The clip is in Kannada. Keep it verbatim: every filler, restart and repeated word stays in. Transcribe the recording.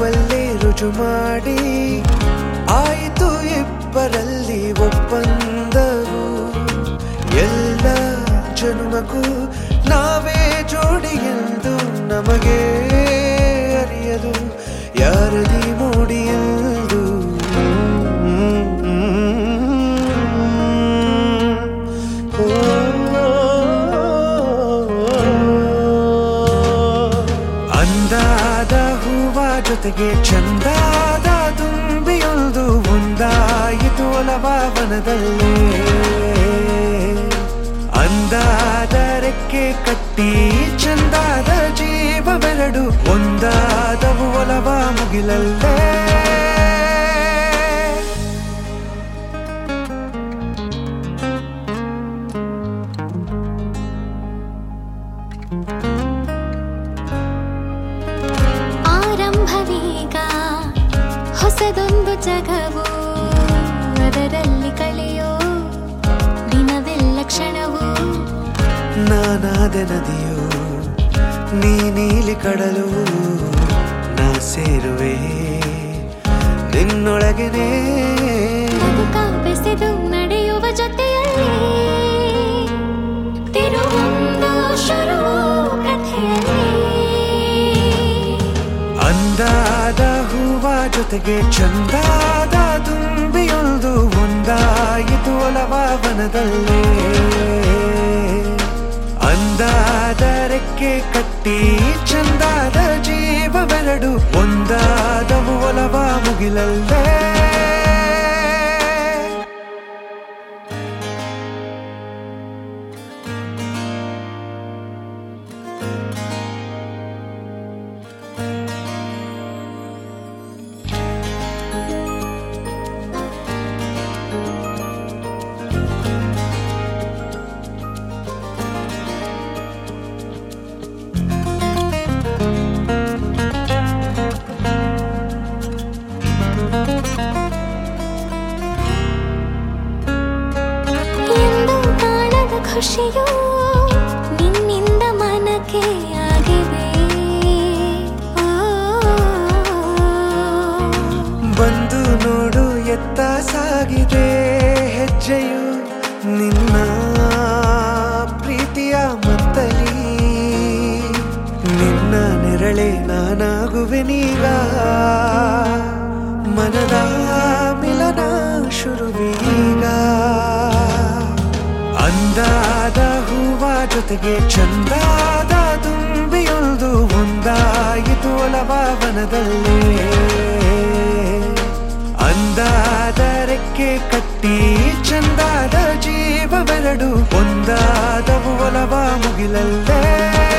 ನಗುವಲ್ಲೇ ರುಜು ಮಾಡಿ ಆಯಿತು ಇಬ್ಬರಲ್ಲಿ ಒಪ್ಪಂದವು. ಎಲ್ಲ ಜನುಮಕ್ಕೂ ನಾವೇ ಜೋಡಿ ಎಂದು ನಮಗೆ ಅರಿಯದು ಯಾರದಿ ಮೂಡಿ ಎಂದು. ಅಂದಾದ ಹೂವ ಜೊತೆಗೆ ಚಂದಾದ ತುಂಬಿಯೊಂದು ಒಂದಾಯಿತು ಒಲವನದಲ್ಲೇ. ಅಂದಾದ ರೆಕ್ಕೆ ಕಟ್ಟಿ ಚಂದಾದ ಜೀವವೆರಡು ಒಂದಾದವು ಒಲವ ಮುಗಿಲಲ್ಲೇ. ಆರಂಭವೀಗ ಹೊಸದೊಂದು ಜಗವು, ಅದರಲ್ಲಿ ಕಳೆಯೋ ದಿನವೆಲ್ಲ ಕ್ಷಣವು. ನಾನಾದ ನದಿಯು ನೀ ನೀಲಿ ಕಡಲು, ನಾ ಸೇರುವೆ ನಿನ್ನೊಳಗೆನೇ. ಬದುಕ ಬೆಸೆದು ನಡೆಯುವ ಜೊತೆಯಲ್ಲಿ ತಿರುವೊಂದು ಶುರು ಕಥೆಯಲ್ಲಿ. ಅಂದಾದ ಹೂವ ಜೊತೆಗೆ ಚಂದಾದ ತುಂಬಿಯೊಂದು ಒಂದಾಯಿತು ಒಲವನದಲ್ಲೇ. ಅಂದಾದ ರೆಕ್ಕೆ ಕಟ್ಟಿ ಚಂದಾದ ಜೀವವೆರಡು ಒಂದಾದವು ಒಲವ ಮುಗಿಲಲ್ಲೇ. ಖುಷಿಯು ನಿನ್ನಿಂದ ಮನಕ್ಕೆ ಆಗಿದೆ. ಬಂದು ನೋಡು ಎತ್ತ ಸಾಗಿದೆ ಹೆಜ್ಜೆಯು ನಿನ್ನ ಪ್ರೀತಿಯ ಮತ್ತಲಿ. ನಿನ್ನ ನೆರಳೆ ನಾನಾಗುವೆನೀಗ, ಮನದ ಮಿಲನ ಶುರುವೀಗ. ಅಂದಾದ ಹೂವ ಜೊತೆಗೆ ಚಂದಾದ ತುಂಬಿಯೊಂದು ಒಂದಾಯಿತು ಒಲವನದಲ್ಲೇ. ಅಂದಾದ ರೆಕ್ಕೆ ಕಟ್ಟಿ ಚಂದಾದ ಜೀವವೆರಡು ಒಂದಾದವು ಒಲವ ಮುಗಿಲಲ್ಲೇ.